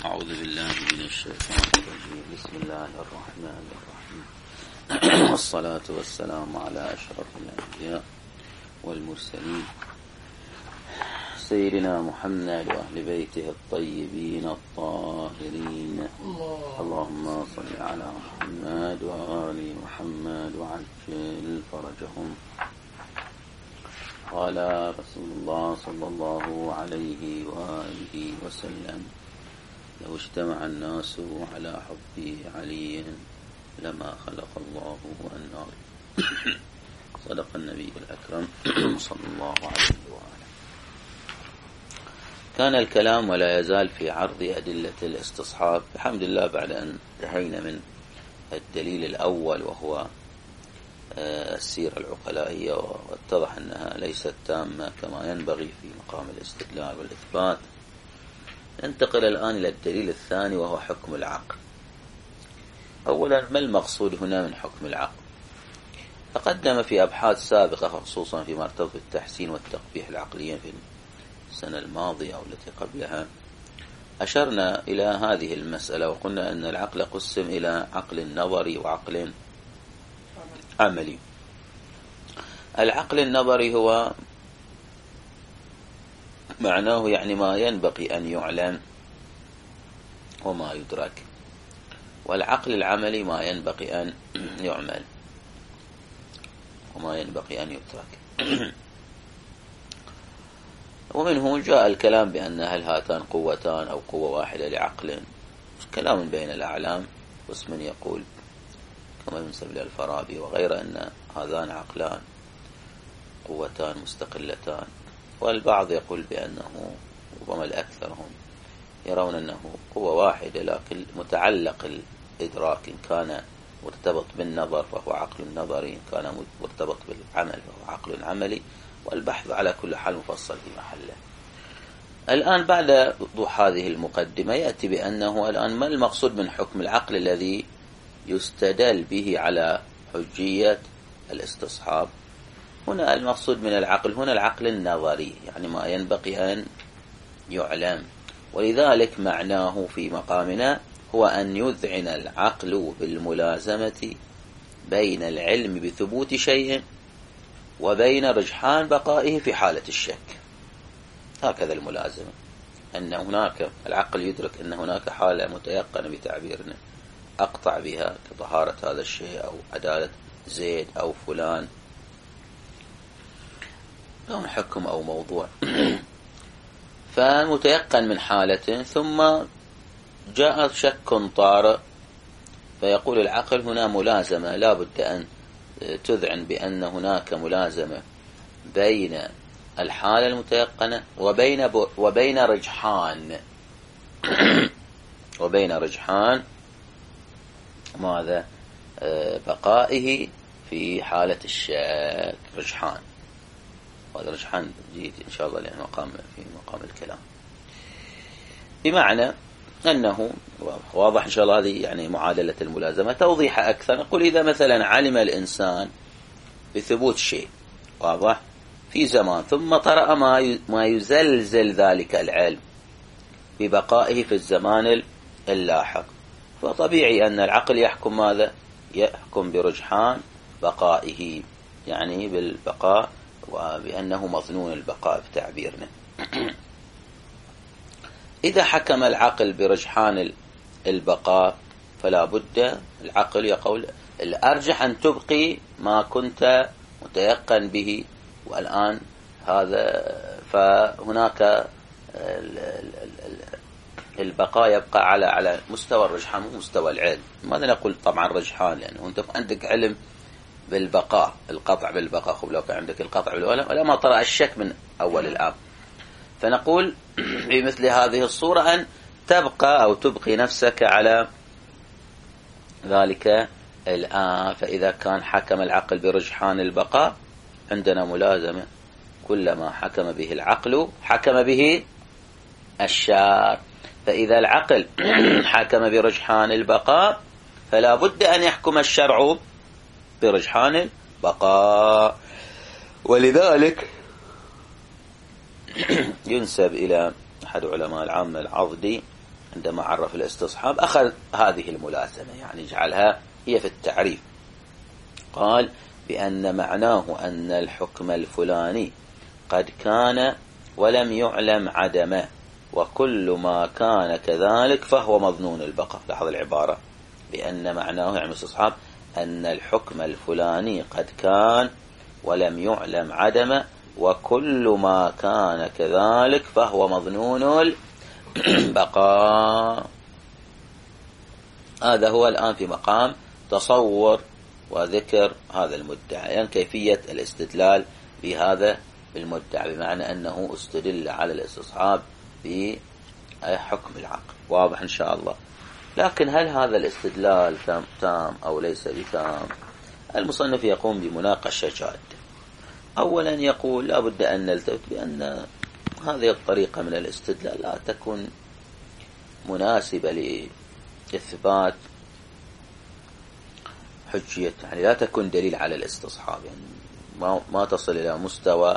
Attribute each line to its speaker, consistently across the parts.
Speaker 1: أعوذ بالله من الشيطان الرجيم. بسم الله الرحمن الرحيم. والصلاة والسلام على أشرف الأنبياء والمرسلين سيدنا محمد وأهل بيته الطيبين الطاهرين. اللهم صل على محمد وآل محمد وعجل فرجهم. قال رسول الله صلى الله عليه وآله وسلم: لو اجتمع الناس على حب علي لما خلق الله النار. صدق النبي الأكرم صلى الله عليه وآله. كان الكلام ولا يزال في عرض أدلة الاستصحاب الحمد لله، بعد أن انتهينا من الدليل الأول وهو السيرة العقلائية، واتضح أنها ليست تامة كما ينبغي في مقام الاستدلال والإثبات. ننتقل الآن إلى الدليل الثاني وهو حكم العقل. أولا، ما المقصود هنا من حكم العقل؟ تقدم في أبحاث سابقة خصوصا فيما يرتبط بالتحسين والتقبيح العقليين في السنة الماضية أو التي قبلها، أشرنا إلى هذه المسألة وقلنا أن العقل قسم إلى عقل نظري وعقل عملي. العقل النظري هو معناه يعني ما ينبغي أن يعلم وما يدرك، والعقل العملي ما ينبغي أن يعمل وما ينبغي أن يترك. ومنه جاء الكلام بأن هل هاتان قوتان أو قوة واحدة لعقل، كلام بين الأعلام، واسم يقول كما ينسب إلى الفارابي وغيره أن هذان عقلان قوتان مستقلتان، والبعض يقول بأنه ربما الأكثر هم يرون أنه قوة واحدة لكن متعلق الإدراك، إن كان مرتبط بالنظر فهو عقل نظري، إن كان مرتبط بالعمل فهو عقل عملي، والبحث على كل حال مفصل في محله. الآن بعد وضوح هذه المقدمة يأتي بأنه الآن ما المقصود من حكم العقل الذي يستدل به على حجية الاستصحاب. هنا المقصود من العقل هنا العقل النظري، يعني ما ينبغي أن يعلم، ولذلك معناه في مقامنا هو أن يذعن العقل بالملازمة بين العلم بثبوت شيء وبين رجحان بقائه في حالة الشك. هكذا الملازمة، أن هناك العقل يدرك أن هناك حالة متيقنة بتعبيرنا أقطع بها كطهارة هذا الشيء أو عدالة زيد أو فلان أو حكم أو موضوع، فمتيقن من حالة ثم جاء شك طارئ، فيقول العقل هنا ملازمة لا بد أن تذعن بأن هناك ملازمة بين الحالة المتيقنة وبين رجحان وبين رجحان ماذا بقائه في حالة الشك. رجحان، وهذا رجحان جيد إن شاء الله لأنه مقام في مقام الكلام، بمعنى أنه واضح إن شاء الله. هذه يعني معادلة الملازمة. توضيح أكثر نقول إذا مثلا علم الإنسان بثبوت شيء واضح في زمان ثم طرأ ما يزلزل ذلك العلم ببقائه في الزمان اللاحق، فطبيعي أن العقل يحكم ماذا؟ يحكم برجحان بقائه، يعني بالبقاء وبأنه مظنون البقاء بتعبيرنا. إذا حكم العقل برجحان البقاء فلا بد العقل يقول الأرجح أن تبقي ما كنت متيقن به، والآن هذا فهناك البقاء يبقى على مستوى الرجحان ومستوى العلم. ماذا نقول؟ طبعا رجحان، لأنه أنت عندك علم بالبقاء، القطع بالبقاء، خب لو كان عندك القطع بالولا ولا ما طرأ الشك من أول الآن، فنقول بمثل هذه الصورة أن تبقى أو تبقي نفسك على ذلك الآن. فإذا كان حكم العقل برجحان البقاء عندنا ملازمة، كلما حكم به العقل حكم به الشارع. فإذا العقل حكم برجحان البقاء فلا بد أن يحكم الشرع برجحان البقاء. ولذلك ينسب إلى أحد علماء العامة العضدي عندما عرف الاستصحاب أخذ هذه الملازمة، يعني جعلها هي في التعريف. قال بأن معناه أن الحكم الفلاني قد كان ولم يعلم عدمه، وكل ما كان كذلك فهو مظنون البقاء. لاحظ العبارة، بأن معناه يعني استصحاب أن الحكم الفلاني قد كان ولم يعلم عدمه، وكل ما كان كذلك فهو مظنون البقاء. هذا هو الآن في مقام تصور وذكر هذا المدعى، يعني كيفية الاستدلال بهذا المدعى، بمعنى أنه استدل على الاستصحاب بحكم العقل. واضح إن شاء الله. لكن هل هذا الاستدلال تام أو ليس بتام؟ المصنف يقوم بمناقشة جادة. أولا يقول لا بد أن نلتفت بأن هذه الطريقة من الاستدلال لا تكون مناسبة لإثبات حجية، يعني لا تكون دليل على الاستصحاب، يعني ما تصل إلى مستوى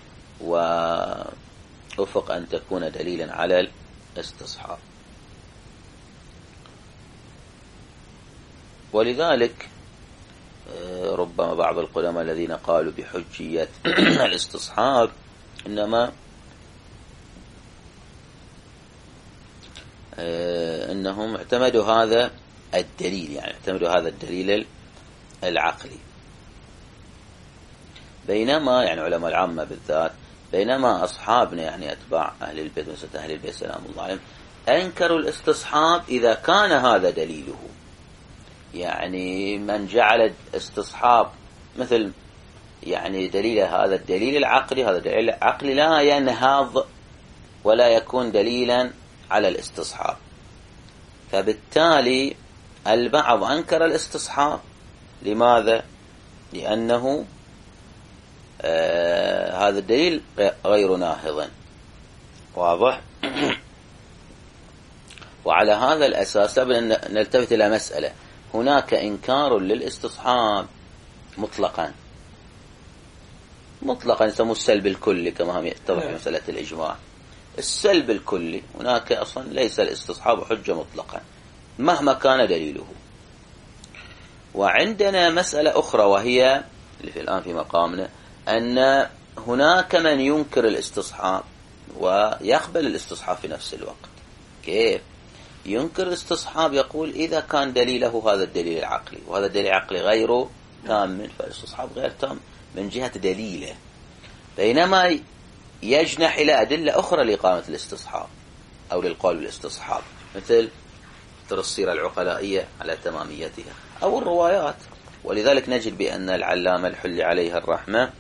Speaker 1: وأفق أن تكون دليلا على الاستصحاب. ولذلك ربما بعض القدماء الذين قالوا بحجية الاستصحاب إنما إنهم اعتمدوا هذا الدليل، يعني اعتمدوا هذا الدليل العقلي، بينما يعني علماء العامة بالذات، بينما أصحابنا يعني أتباع أهل البيت مثل أهل البيت سلام الله عليهم أنكروا الاستصحاب إذا كان هذا دليله. يعني من جعل استصحاب مثل يعني دليل هذا الدليل العقلي، هذا الدليل العقلي لا ينهض ولا يكون دليلا على الاستصحاب. فبالتالي البعض أنكر الاستصحاب. لماذا؟ لأنه هذا الدليل غير ناهض. واضح؟ وعلى هذا الأساس نلتفت إلى مسألة، هناك إنكار للاستصحاب مطلقا يسموه السلب الكلي، كما هم يتضح في مسألة الإجماع. السلب الكلي هناك أصلا ليس الاستصحاب حجة مطلقا مهما كان دليله. وعندنا مسألة أخرى وهي اللي في الآن في مقامنا، أن هناك من ينكر الاستصحاب ويقبل الاستصحاب في نفس الوقت. كيف؟ ينكر الاستصحاب، يقول إذا كان دليله هذا الدليل العقلي وهذا الدليل العقلي غير تام، فالاستصحاب غير تام من جهة دليله، بينما يجنح إلى أدلة أخرى لإقامة الاستصحاب أو للقول بالاستصحاب، مثل السيرة العقلائية على تماميتها أو الروايات. ولذلك نجد بأن العلامة الحلي عليها الرحمة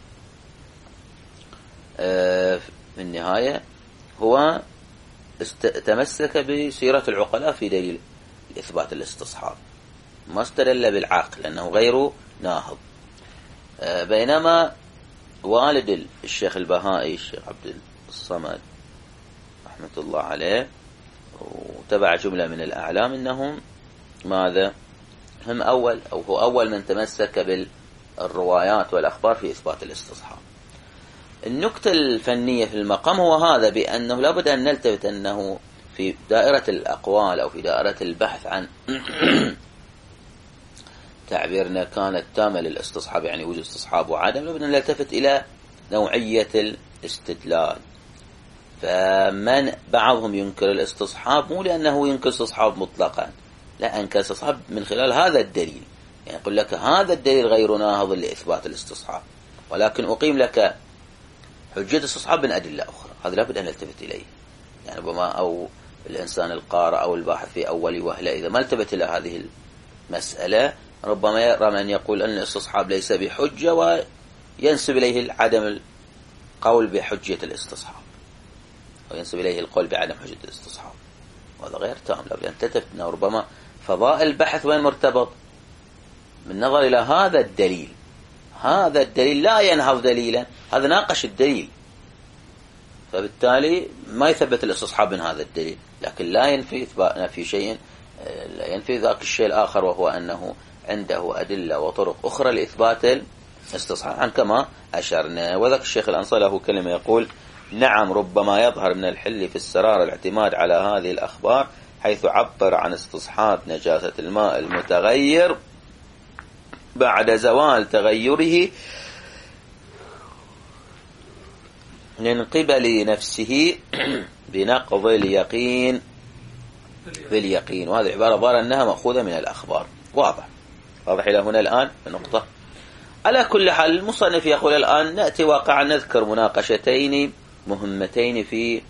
Speaker 1: في النهاية هو تمسك بسيرة العقلاء في دليل إثبات الاستصحاب، ما استدل بالعقل لأنه غير ناهض. بينما والد الشيخ البهائي الشيخ عبد الصمد رحمة الله عليه وتبع جملة من الأعلام إنهم ماذا؟ هم هو أول من تمسك بالروايات والأخبار في إثبات الاستصحاب. النكتة الفنية في المقام هو هذا، بأنه لابد أن نلتفت أنه في دائرة الأقوال أو في دائرة البحث عن تعبيرنا كانت تامة للاستصحاب، يعني وجود استصحاب وعدم، لابد أن نلتفت إلى نوعية الاستدلال. فمن بعضهم ينكر الاستصحاب مو لأنه ينكر استصحاب مطلقا، لا، أنكر استصحاب من خلال هذا الدليل، يعني يقول لك هذا الدليل غير ناهض لإثبات الاستصحاب، ولكن أقيم لك حجة استصحاب من أدلة أخرى. هذا لابد أن نلتفت إليه، يعني ربما أو الإنسان القارئ أو الباحث في أول وهلة إذا ما التفت إلى هذه المسألة ربما يرى من يقول أن الاستصحاب ليس بحجة وينسب إليه عدم القول بحجية الاستصحاب، وينسب إليه القول بعدم حجة الاستصحاب، وهذا غير تام. لابد أن تلتفت أنه ربما فضاء البحث وين مرتبط بالنظر إلى هذا الدليل. هذا الدليل لا ينهض دليلا، هذا ناقش الدليل، فبالتالي ما يثبت الاستصحاب من هذا الدليل، لكن لا ينفي شيء، لا ينفي ذاك الشيء الآخر، وهو أنه عنده أدلة وطرق أخرى لإثبات الاستصحاب، عن كما أشرنا. وذاك الشيخ الأنصاري له كلمة يقول نعم ربما يظهر من الحل في السرار الاعتماد على هذه الأخبار، حيث عبر عن استصحاب نجاسة الماء المتغير بعد زوال تغيره من قبل نفسه بنقض اليقين باليقين. وهذه عبارة ظاهر أنها مأخوذة من الأخبار. واضح إلى هنا الآن النقطة. على كل حال المصنف يقول الآن نأتي واقعا نذكر مناقشتين مهمتين في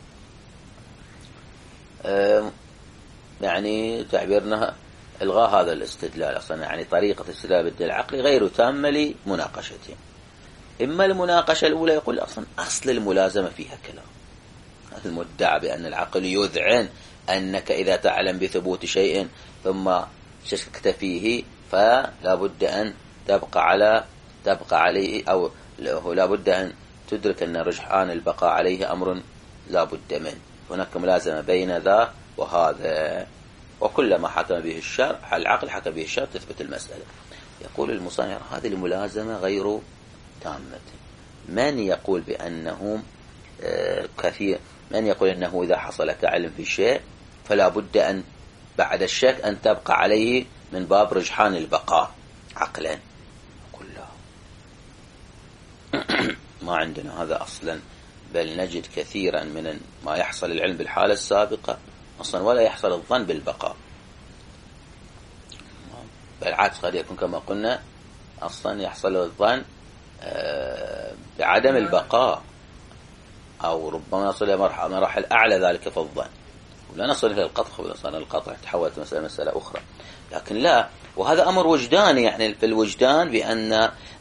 Speaker 1: يعني تعبيرنا إلغاء هذا الاستدلال أصلا، يعني طريقة الاستدلال بالدليل العقلي غير تامة لمناقشتين. إما المناقشة الأولى يقول أصلا أصل الملازمة فيها كلام، المدعى بأن العقل يذعن أنك إذا تعلم بثبوت شيء ثم شككت فيه فلا بد أن تبقى عليه، أو لا بد أن تدرك أن رجحان البقاء عليه أمر لا بد منه. هناك ملازمة بين ذا وهذا، وكلما حكم به الشرع العقل حكم به الشرع تثبت المسألة. يقول المصنف هذه الملازمة غير تامة. من يقول بأنه كثير، من يقول أنه إذا حصل لك علم في شيء فلا بد أن بعد الشك أن تبقى عليه من باب رجحان البقاء عقلا؟ كلها ما عندنا هذا أصلا، بل نجد كثيرا من ما يحصل العلم بالحالة السابقة أصلا ولا يحصل الظن بالبقاء، بالعكس قد يكون كما قلنا أصلا يحصل الظن بعدم البقاء، أو ربما نصل إلى مراحل أعلى ذلك في الظن، ولا نصل إلى القطع. وصلنا القطع تحولت مسألة أخرى، لكن لا. وهذا أمر وجداني، يعني في الوجدان بأن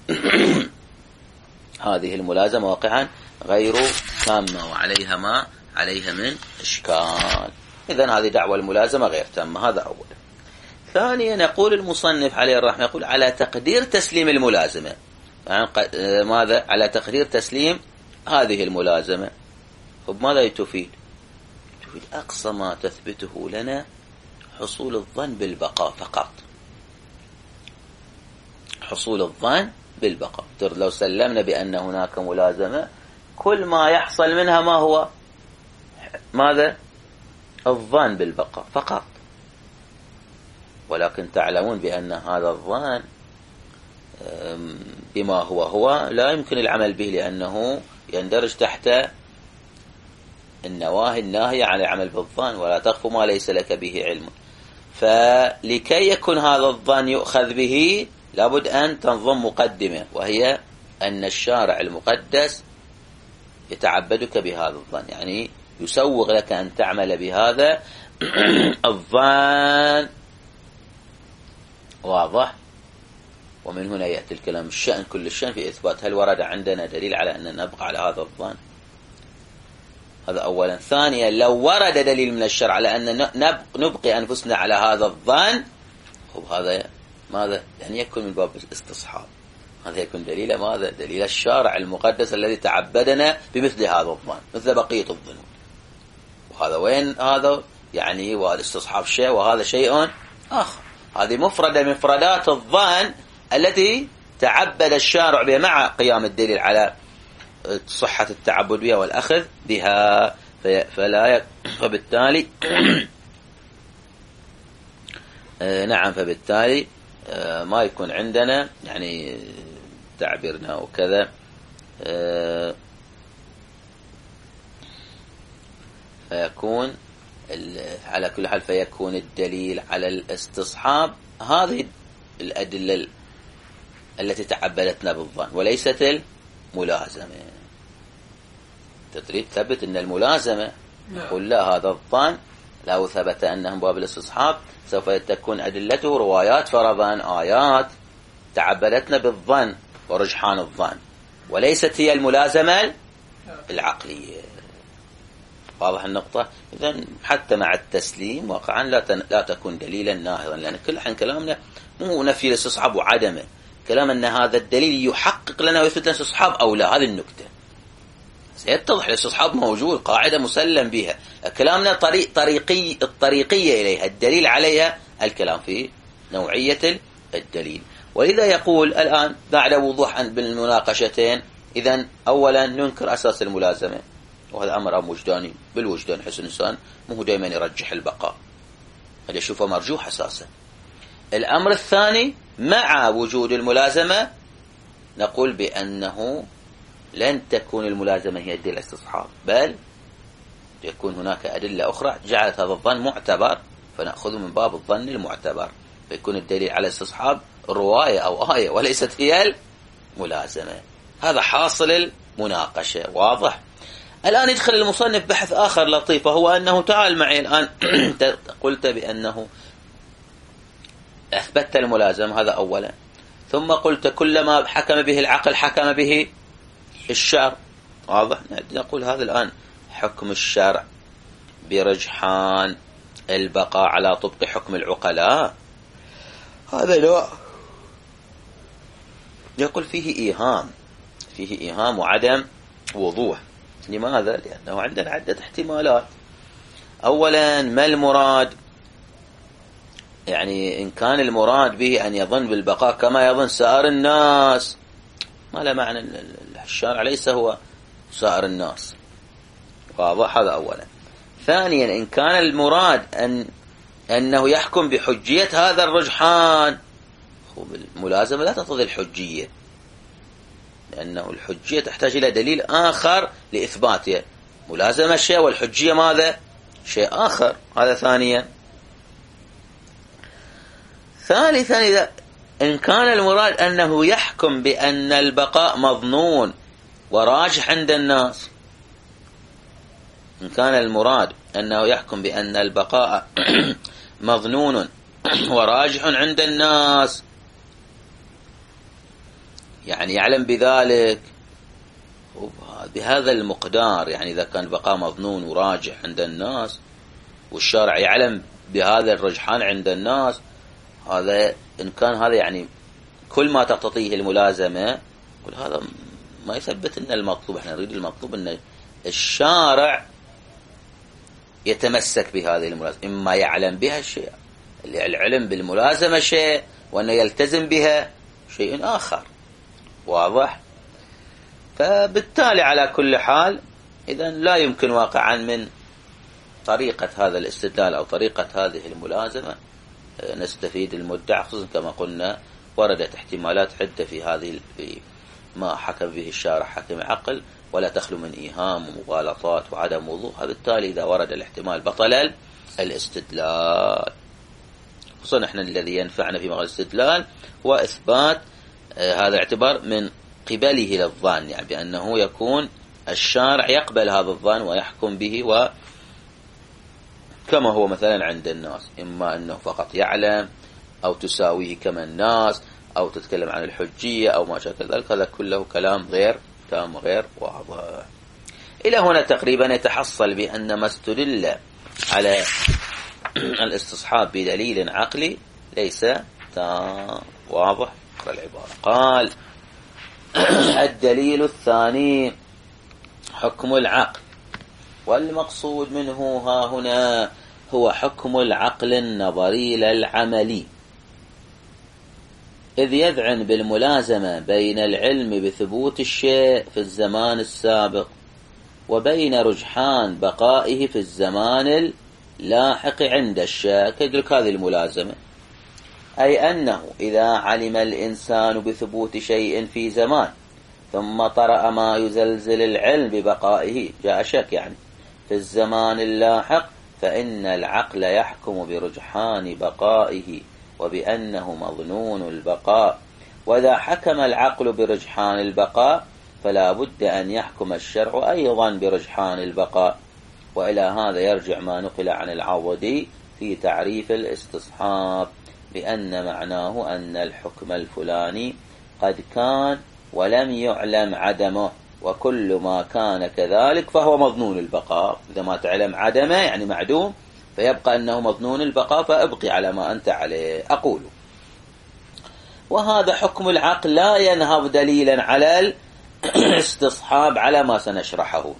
Speaker 1: هذه الملازمة واقعا غير تامة وعليها ما عليها من إشكال. إذن هذه دعوة الملازمة غير تامة. هذا أولا. ثانيا يقول المصنف عليه الرحمة يقول على تقدير تسليم الملازمة، يعني ماذا؟ على تقدير تسليم هذه الملازمة. ماذا تفيد؟ تفيد أقصى ما تثبته لنا حصول الظن بالبقاء فقط، حصول الظن بالبقاء. لو سلمنا بأن هناك ملازمة كل ما يحصل منها ما هو ماذا؟ الظن بالبقاء فقط. ولكن تعلمون بأن هذا الظن بما هو لا يمكن العمل به، لأنه يندرج تحت النواهي الناهية عن العمل بالظن، ولا تخف ما ليس لك به علم. فلكي يكون هذا الظن يؤخذ به لابد أن تنظم مقدمة، وهي أن الشارع المقدس يتعبدك بهذا الظن، يعني يسوغ لك أن تعمل بهذا الظن. واضح؟ ومن هنا يأتي الكلام الشأن كل الشأن في إثبات هل ورد عندنا دليل على أن نبقى على هذا الظن. هذا أولا. ثانيا لو ورد دليل من الشرع على أن نبقي أنفسنا على هذا الظن، هذا ماذا؟ يعني يكون من باب الاستصحاب. هذا يكون دليل ماذا؟ دليل الشارع المقدس الذي تعبدنا بمثل هذا الظن مثل بقية الظنون. وهذا وين هذا؟ يعني والاستصحاب شيء وهذا شيء آخر. هذه مفردة من مفردات الظن التي تعبد الشارع بها مع قيام الدليل على صحة التعبد بها والأخذ بها. فبالتالي نعم، فبالتالي ما يكون عندنا يعني تعبيرنا وكذا فيكون على كل حال فيكون الدليل على الاستصحاب هذه الأدلة التي تعبدتنا بالظن وليست الملازمة. تريد تثبت أن الملازمة نقول لا، هذا الظن لو ثبت أنهم باب الاستصحاب سوف تكون أدلته روايات فرضا آيات تعبدتنا بالظن ورجحان الظن، وليست هي الملازمة العقلية. واضح النقطة؟ إذن حتى مع التسليم واقعا لا تكون دليلا ناهضا، لأن كل حين كلامنا مو نفي الاستصحاب وعدمه، كلام أن هذا الدليل يحقق لنا ويثبت لنا الاستصحاب أو لا. هذه النكتة سيتضح الاستصحاب موجود، قاعدة مسلم بها، كلامنا الطريقية إليها، الدليل عليها الكلام في نوعية الدليل. ولذا يقول الآن بعد وضوح بالمناقشتين إذن أولا ننكر أساس الملازمة، وهذا أمر وجداني بالوجدان، حس الإنسان مو دائما يرجح البقاء، هذا يشوفه مرجوح أساسا. الأمر الثاني مع وجود الملازمة نقول بأنه لن تكون الملازمة هي الدليل الاستصحاب، بل يكون هناك أدلة أخرى جعلت هذا الظن معتبر، فنأخذه من باب الظن المعتبر، فيكون الدليل على الاستصحاب رواية أو آية وليست هي الملازمة. هذا حاصل المناقشة، واضح؟ الآن يدخل المصنف بحث آخر لطيف، وهو أنه تعال معي الآن قلت بأنه أثبتت الملازمة، هذا أولا، ثم قلت كلما حكم به العقل حكم به الشرع، واضح؟ نقول هذا الآن حكم الشرع برجحان البقاء على طبق حكم العقلاء، هذا نوع يقول فيه إيهام وعدم وضوح. لماذا؟ لأنه عندنا عدة احتمالات. أولا ما المراد؟ يعني إن كان المراد به أن يظن بالبقاء كما يظن سائر الناس، ما له معنى، الشارع ليس هو سائر الناس، واضح؟ هذا أولا. ثانيا إن كان المراد أنه يحكم بحجية هذا الرجحان، الملازمة لا تقتضي الحجية، لأنه الحجية تحتاج إلى دليل آخر لإثباتها، ملازمة شيء والحجية ماذا؟ شيء آخر، هذا ثانيا. ثالثا إذا إن كان المراد أنه يحكم بأن البقاء مظنون وراجح عند الناس، إن كان المراد أنه يحكم بأن البقاء مظنون وراجح عند الناس، يعني يعلم بذلك بهذا المقدار، يعني إذا كان البقاء مظنون وراجح عند الناس والشارع يعلم بهذا الرجحان عند الناس، هذا إن كان هذا يعني كل ما تقتضيه الملازمة، كل هذا ما يثبت أن المطلوب. احنا نريد المطلوب أن الشارع يتمسك بهذه الملازمة، إما يعلم بها الشيء، العلم بالملازمة شيء، وأنه يلتزم بها شيء آخر، واضح؟ فبالتالي على كل حال إذن لا يمكن واقعا من طريقة هذا الاستدلال أو طريقة هذه الملازمة نستفيد المدعى، خصوصا كما قلنا وردت احتمالات عدة في هذه ما حكم به الشارع حكم عقل، ولا تخلو من إيهام ومغالطات وعدم وضوح، بالتالي إذا ورد الاحتمال بطل الاستدلال. خصوصا احنا الذي ينفعنا في مجال الاستدلال هو إثبات هذا الاعتبار من قبله للظن، يعني بأنه يكون الشارع يقبل هذا الظن ويحكم به، وكما هو مثلا عند الناس، إما أنه فقط يعلم أو تساويه كما الناس أو تتكلم عن الحجية أو ما شابه ذلك، هذا كله كلام غير تام وغير واضح. إلى هنا تقريبا يتحصل بأن ما استدل على الاستصحاب بدليل عقلي ليس تام، واضح؟ العبارة قال الدليل الثاني حكم العقل، والمقصود منه ها هنا هو حكم العقل النظري لا العملي، إذ يذعن بالملازمة بين العلم بثبوت الشيء في الزمان السابق وبين رجحان بقائه في الزمان اللاحق عند الشيء. كذلك هذه الملازمة، أي أنه إذا علم الإنسان بثبوت شيء في زمان ثم طرأ ما يزلزل العلم ببقائه، جاء شك يعني في الزمان اللاحق، فإن العقل يحكم برجحان بقائه وبأنه مظنون البقاء. وإذا حكم العقل برجحان البقاء فلا بد أن يحكم الشرع أيضا برجحان البقاء. وإلى هذا يرجع ما نقل عن العوضي في تعريف الاستصحاب بأن معناه أن الحكم الفلاني قد كان ولم يعلم عدمه، وكل ما كان كذلك فهو مظنون البقاء. إذا ما تعلم عدمه يعني معدوم، فيبقى أنه مظنون البقاء، فابقي على ما أنت عليه. أقول وهذا حكم العقل لا ينهض دليلا على الاستصحاب على ما سنشرحه.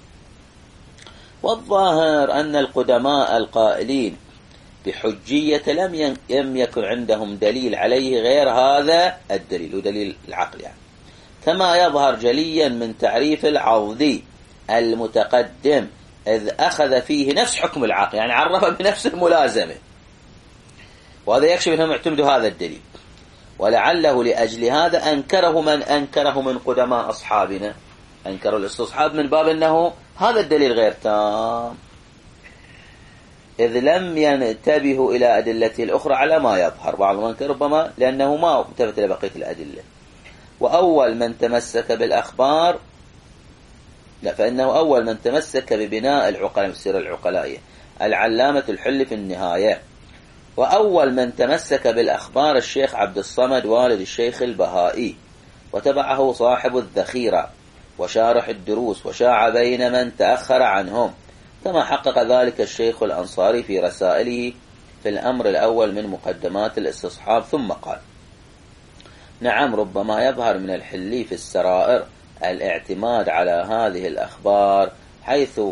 Speaker 1: والظاهر أن القدماء القائلين بحجية لم يكن عندهم دليل عليه غير هذا الدليل، ودليل العقل يعني، كما يظهر جليا من تعريف العوضي المتقدم، إذ أخذ فيه نفس حكم العقل، يعني عرف بنفس الملازمة، وهذا يكشف أنهم اعتمدوا هذا الدليل. ولعله لأجل هذا أنكره من أنكره من قدماء أصحابنا، أنكروا الاستصحاب من باب أنه هذا الدليل غير تام، إذ لم ينتبهوا إلى أدلته الأخرى على ما يظهر. بعضهم أنكر ربما لأنه ما انتبه إلى بقية الأدلة. وأول من تمسك بالأخبار، لا، فإنه أول من تمسك ببناء العقلاء من السيرة العقلائية العلامة الحل في النهاية. وأول من تمسك بالأخبار الشيخ عبد الصمد والد الشيخ البهائي، وتبعه صاحب الذخيرة وشارح الدروس، وشاع بين من تأخر عنهم، كما حقق ذلك الشيخ الأنصاري في رسائله في الأمر الأول من مقدمات الاستصحاب. ثم قال: نعم، ربما يظهر من الحلي في السرائر الاعتماد على هذه الأخبار، حيث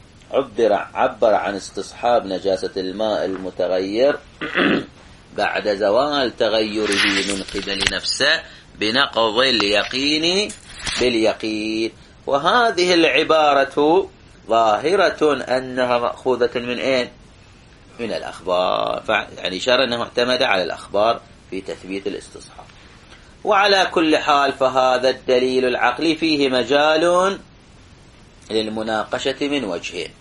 Speaker 1: عبر عن استصحاب نجاسة الماء المتغير بعد زوال تغيره من قبل نفسه بنقض اليقين باليقين. وهذه العبارة ظاهرة أنها مأخوذة من أين؟ من الأخبار، يعني إشارة أنه اعتمد على الأخبار في تثبيت الاستصحاب. وعلى كل حال فهذا الدليل العقلي فيه مجال للمناقشة من وجهين: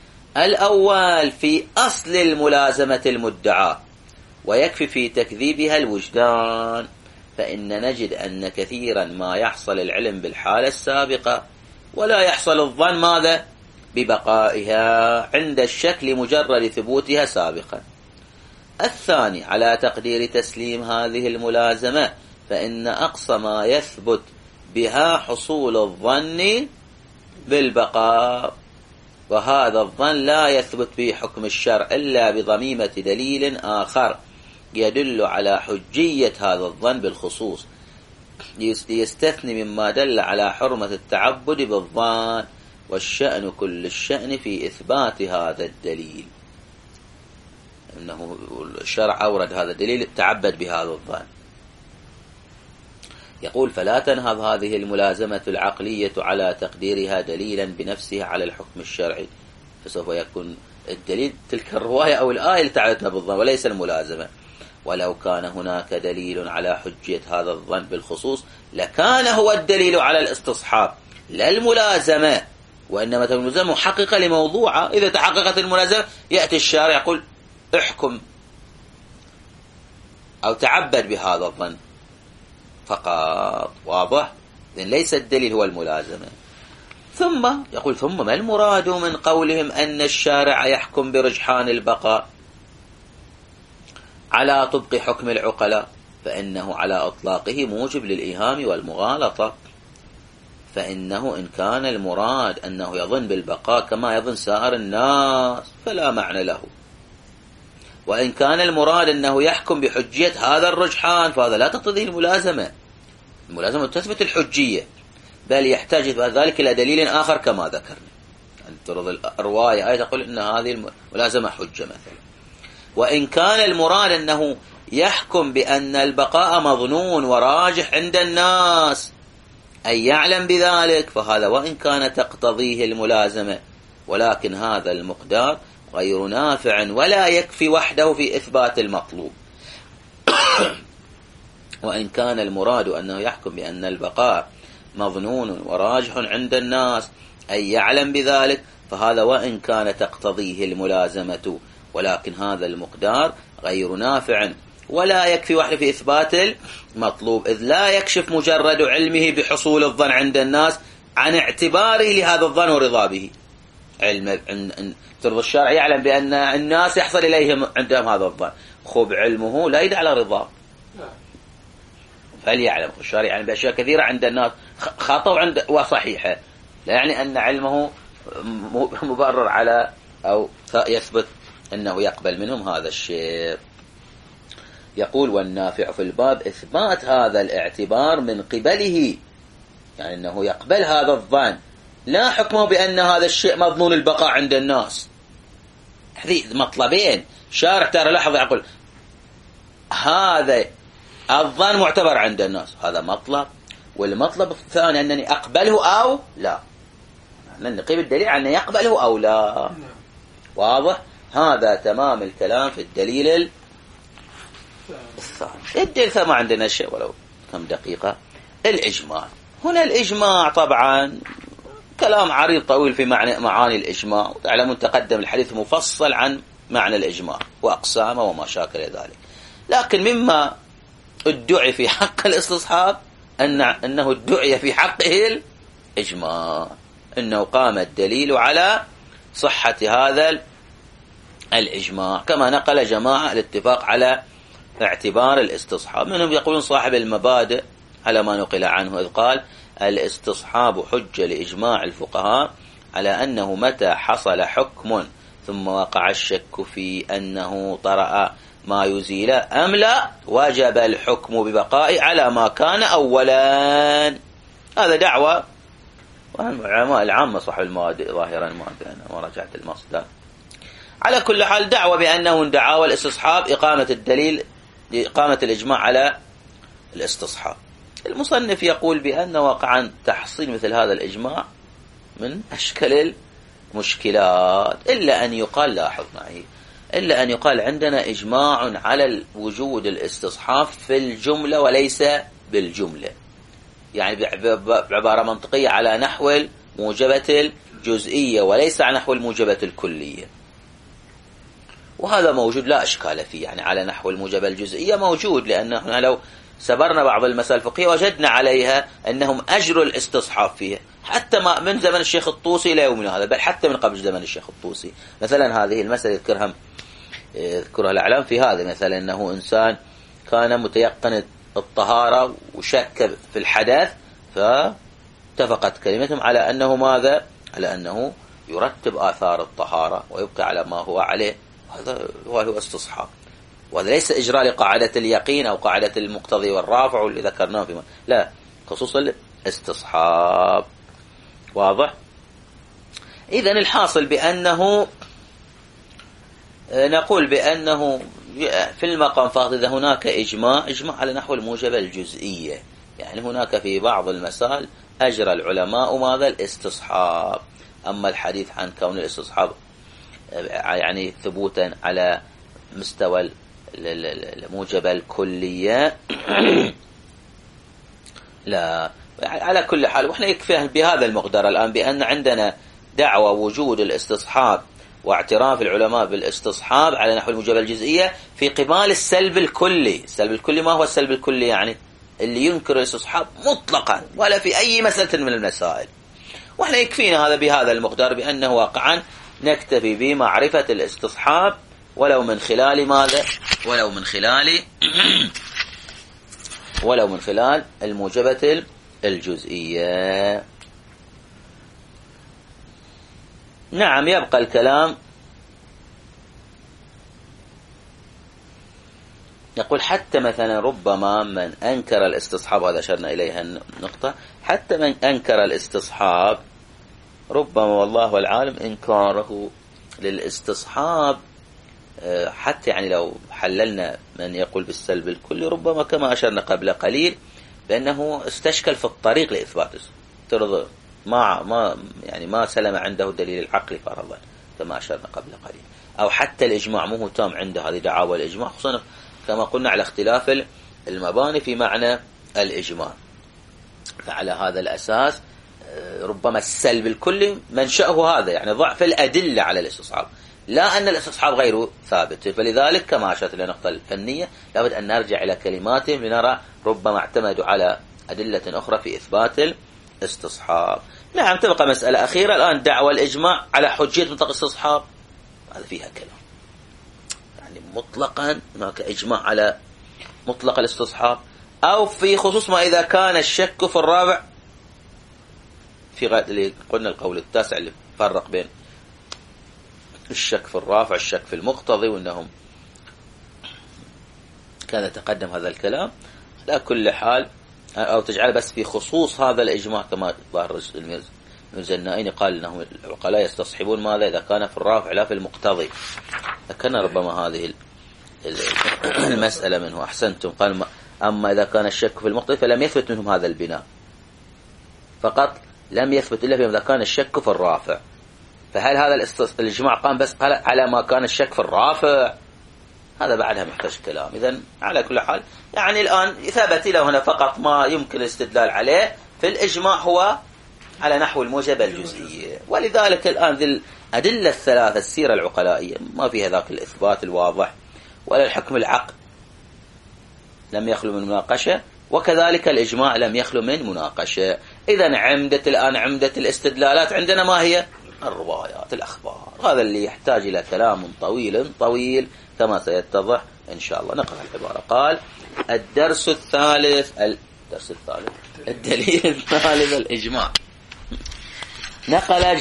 Speaker 1: الأول في أصل الملازمة المدعاة، ويكفي في تكذيبها الوجدان، فإن نجد أن كثيرا ما يحصل العلم بالحالة السابقة ولا يحصل الظن ماذا؟ ببقائها عند الشك لمجرد ثبوتها سابقا. الثاني على تقدير تسليم هذه الملازمة، فإن أقصى ما يثبت بها حصول الظن بالبقاء، وهذا الظن لا يثبت به حكم الشرع إلا بضميمة دليل آخر يدل على حجية هذا الظن بالخصوص، يستثني مما دل على حرمة التعبد بالظن، والشأن كل الشأن في إثبات هذا الدليل، أنه الشرع أورد هذا الدليل تعبد بهذا الظن. يقول: فلا تنهض هذه الملازمة العقلية على تقديرها دليلا بنفسها على الحكم الشرعي، فسوف يكون الدليل تلك الرواية أو الآية لتعبدها بالظن وليس الملازمة. ولو كان هناك دليل على حجية هذا الظن بالخصوص لكان هو الدليل على الاستصحاب لا الملازمة، وإنما الملازمة محققة لموضوعها. إذا تحققت الملازمة يأتي الشارع يقول: احكم أو تعبد بهذا الظن فقط. واضح؟ لأن ليس الدليل هو الملازمة. ثم يقول: ثم ما المراد من قولهم أن الشارع يحكم برجحان البقاء على طبق حكم العقلاء؟ فإنه على إطلاقه موجب للإيهام والمغالطة، فإنه إن كان المراد أنه يظن بالبقاء كما يظن سائر الناس فلا معنى له، وإن كان المراد أنه يحكم بحجية هذا الرجحان فهذا لا تقتضيه الملازمة. الملازمة تثبت الحجية، بل يحتاج ذلك إلى دليل آخر كما ذكرنا. يعني ترى الرواية تقول أن هذه الملازمة حجة مثلا. وإن كان المراد أنه يحكم بأن البقاء مظنون وراجح عند الناس أي يعلم بذلك، فهذا وإن كان تقتضيه الملازمة، ولكن هذا المقدار غير نافع ولا يكفي وحده في إثبات المطلوب. وإن كان المراد أنه يحكم بأن البقاء مظنون وراجح عند الناس أي يعلم بذلك، فهذا وإن كان تقتضيه الملازمة، ولكن هذا المقدار غير نافع ولا يكفي وحده في إثبات المطلوب، إذ لا يكشف مجرد علمه بحصول الظن عند الناس عن اعتباره لهذا الظن ورضا به. علم ترضى الشارع يعلم بأن الناس يحصل إليهم عندهم هذا الظن، خب علمه لا يدعى على رضاه، فليعلم الشارع يعني بأشياء كثيرة عند الناس خطأ عند وصحيحة، لا يعني أن علمه مبرر على أو يثبت أنه يقبل منهم هذا الشيء. يقول: والنافع في الباب إثبات هذا الاعتبار من قبله، يعني أنه يقبل هذا الظن، لا حكمه بأن هذا الشيء مظنون البقاء عند الناس. هذه مطلبين. شارع ترى لحظة يقول هذا الظن معتبر عند الناس، هذا مطلب، والمطلب الثاني أنني أقبله أو لا. نقيم الدليل على أنه يقبله أو لا. واضح؟ هذا تمام الكلام في الدليل الثاني. الدليل ما عندنا شيء ولو كم دقيقة. الإجماع. هنا الإجماع طبعا كلام عريض طويل في معاني الإجماع، وتعلمون تقدم الحديث مفصل عن معنى الإجماع وأقسامه وما شاكل ذلك. لكن مما ادعي في حق الاستصحاب أنه ادعي في حقه الإجماع، أنه قام الدليل على صحة هذا الإجماع، كما نقل جماعة الاتفاق على اعتبار الاستصحاب. منهم يقولون صاحب المبادئ على ما نقل عنه، إذ قال الاستصحاب حجة لإجماع الفقهاء على أنه متى حصل حكم ثم وقع الشك في أنه طرأ ما يزيل أم لا وجب الحكم ببقاء على ما كان أولا. هذا دعوة العلماء العامة صاحب المبادئ ظاهرا، ما رجعت المصدر. على كل حال دعوة بأنه دعاوى الاستصحاب إقامة الدليل إقامة الإجماع على الاستصحاب. المصنف يقول بأن واقعا تحصيل مثل هذا الإجماع من أشكال المشكلات، إلا أن يقال، لاحظ معي، إلا أن يقال عندنا إجماع على وجود الاستصحاب في الجملة وليس بالجملة، يعني بعبارة منطقية على نحو الموجبة الجزئية وليس على نحو الموجبة الكلية. وهذا موجود لا إشكال فيه، يعني على نحو الموجبة الجزئية موجود، لأننا لو سبرنا بعض المسائل الفقهية وجدنا عليها أنهم أجروا الاستصحاب فيها، حتى ما من زمن الشيخ الطوسي إلى يومنا هذا، بل حتى من قبل زمن الشيخ الطوسي. مثلا هذه المسألة يذكرها الأعلام في هذا، مثلا أنه إنسان كان متيقن الطهارة وشك في الحدث، فاتفقت كلمتهم على أنه ماذا؟ على أنه يرتب آثار الطهارة ويبقى على ما هو عليه. هذا هو استصحاب، وهذا ليس إجراء لقاعدة اليقين أو قاعدة المقتضي والرافع واللي ذكرناه فيما، لا، خصوصا الاستصحاب. واضح؟ إذن الحاصل بأنه نقول بأنه في المقام فقط إذا هناك إجماع على نحو الموجبة الجزئية، يعني هناك في بعض المسائل أجرى العلماء ماذا؟ الاستصحاب. أما الحديث عن كون الاستصحاب يعني ثبوتا على مستوى الموجبة الكلية لا. على كل حال، وإحنا يكفي بهذا المقدار الآن بأن عندنا دعوة وجود الاستصحاب واعتراف العلماء بالاستصحاب على نحو الموجبة الجزئية في قبال السلب الكلي. السلب الكلي ما هو السلب الكلي؟ يعني اللي ينكر الاستصحاب مطلقا ولا في أي مسألة من المسائل. وإحنا يكفينا هذا بهذا المقدار بأنه واقعا نكتفي بمعرفة الاستصحاب ولو من خلال ماذا؟ ولو من خلال الموجبة الجزئية. نعم، يبقى الكلام. يقول حتى مثلا ربما من أنكر الاستصحاب، هذا أشرنا إليها النقطة، حتى من أنكر الاستصحاب ربما والله العالم إنكاره للاستصحاب حتى يعني لو حللنا من يقول بالسلب الكلي ربما كما أشرنا قبل قليل بأنه استشكل في الطريق لإثباته، ترضى ما سلم عنده الدليل العقلي فرضا كما أشرنا قبل قليل، أو حتى الإجماع مو تام عنده، هذه دعاوى الإجماع خصوصا كما قلنا على اختلاف المباني في معنى الإجماع. فعلى هذا الأساس ربما السلب الكلي منشأه هذا، يعني ضعف الأدلة على الاستصحاب، لا أن الاستصحاب غير ثابت. فلذلك كما أشرت إلى النقطة الفنية لابد أن نرجع إلى كلماتهم لنرى ربما اعتمدوا على أدلة أخرى في إثبات الاستصحاب. نعم، تبقى مسألة أخيرة الآن، دعوى الإجماع على حجية مطلق الاستصحاب، هذا فيها كلام، يعني مطلقا هناك إجماع على مطلق الاستصحاب، أو في خصوص ما إذا كان الشك في الرابع، في اللي قلنا القول التاسع اللي فرق بين الشك في الرافع الشك في المقتضي، وأنهم كان يتقدم هذا الكلام. على كل حال، أو تجعل بس في خصوص هذا الإجماع كما ظهر المزنائين قال أنهم العقلاء يستصحبون ماذا إذا كان في الرافع لا في المقتضي، لكن ربما هذه المسألة منه. أحسنتم، قال أما إذا كان الشك في المقتضي فلم يثبت منهم هذا البناء، فقط لم يثبت إلا إذا كان الشك في الرافع. فهل هذا الإجماع قام بس على ما كان الشك في الرافع؟ هذا بعدها محتاج كلام. إذن على كل حال يعني الآن ثبت له هنا فقط ما يمكن الاستدلال عليه في الإجماع هو على نحو الموجبة الجزئية. ولذلك الآن ذي الأدلة الثلاثة السيرة العقلائية ما فيها ذاك الإثبات الواضح، ولا الحكم العقل لم يخلو من مناقشة، وكذلك الإجماع لم يخلو من مناقشة. إذن عمدة الاستدلالات عندنا ما هي؟ الروايات، الأخبار. هذا اللي يحتاج إلى كلام طويل كما سيتضح إن شاء الله. نقرأ العبارة. قال: الدليل الثالث الإجماع. نقل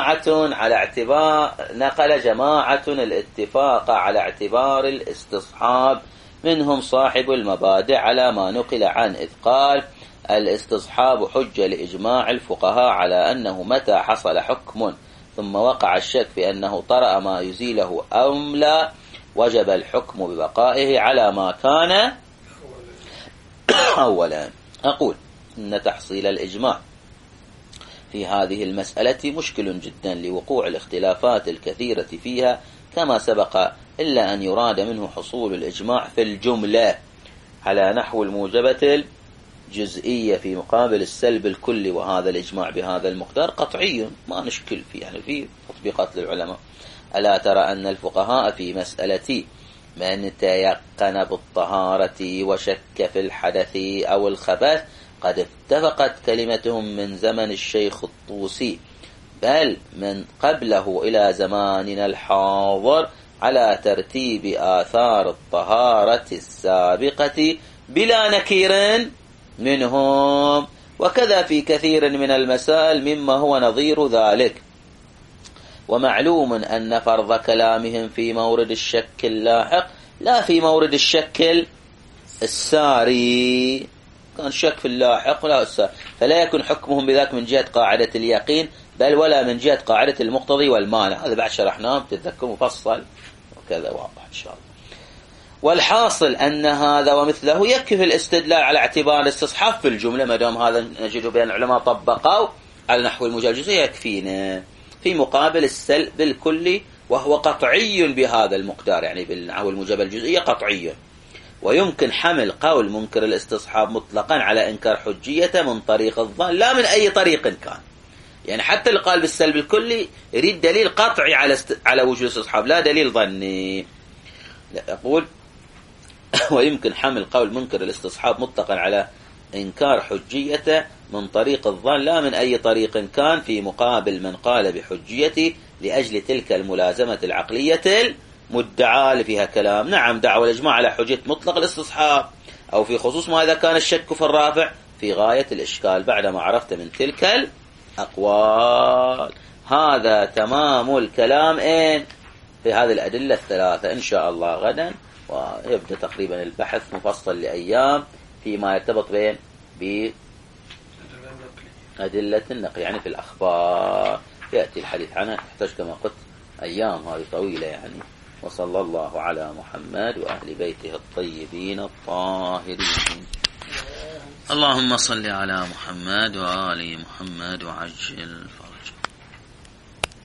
Speaker 1: جماعة الاتفاق على اعتبار الاستصحاب، منهم صاحب المبادئ على ما نقل عنه، إذ قال: الاستصحاب حجة لإجماع الفقهاء على أنه متى حصل حكم ثم وقع الشك في أنه طرأ ما يزيله أم لا، وجب الحكم ببقائه على ما كان أولا. أقول إن تحصيل الإجماع في هذه المسألة مشكل جدا لوقوع الاختلافات الكثيرة فيها كما سبق، إلا أن يراد منه حصول الإجماع في الجملة على نحو الموجبة الجزئية في مقابل السلب الكلي، وهذا الإجماع بهذا المقدار قطعي ما نشكل فيه، يعني في تطبيقات للعلماء. ألا ترى أن الفقهاء في مسألة من تيقن بالطهارة وشك في الحدث أو الخبث قد اتفقت كلمتهم من زمن الشيخ الطوسي، بل من قبله إلى زماننا الحاضر، على ترتيب آثار الطهارة السابقة بلا نكير منهم، وكذا في كثير من المسائل مما هو نظير ذلك. ومعلوم أن فرض كلامهم في مورد الشك اللاحق لا في مورد الشك الساري. كان شك في اللاحق ولا الساري، فلا يكون حكمهم بذلك من جهة قاعدة اليقين، بل ولا من جهة قاعدة المقتضي والمانع. هذا بعد شرحناه بتتذكر مفصل وكذا واضح إن شاء الله. والحاصل أن هذا ومثله يكفي الاستدلال على اعتبار الاستصحاب في الجملة، ما دام هذا نجد بأن العلماء طبقوا على نحو الموجبة الجزئية يكفينا في مقابل السلب الكلي، وهو قطعي بهذا المقدار، يعني بالنحو الموجبة الجزئية قطعي. ويمكن حمل قول منكر الاستصحاب مطلقا على إنكار حجيته من طريق الظن لا من أي طريق كان، يعني حتى اللي قال بالسلب الكلي يريد دليل قطعي على وجود الاستصحاب، لا دليل ظني. لا، يقول ويمكن حمل قول منكر الاستصحاب مطلقا على إنكار حجيته من طريق الظن لا من أي طريق كان، في مقابل من قال بحجيته لأجل تلك الملازمة العقلية المدعاة اللي فيها كلام. نعم، دعوى الإجماع على حجية مطلق الاستصحاب أو في خصوص ما إذا كان الشك في الرافع في غاية الإشكال بعدما عرفت من تلك الأقوال. هذا تمام الكلام في هذه الأدلة الثلاثة. إن شاء الله غدا ويبدأ تقريبا البحث مفصل لأيام فيما يرتبط بأدلة النقل، يعني في الأخبار يأتي الحديث عنها، تحتاج كما قلت أيام، هذه طويلة يعني. وصلى الله على محمد وأهل بيته الطيبين الطاهرين. اللهم صل على محمد وآل محمد وعجل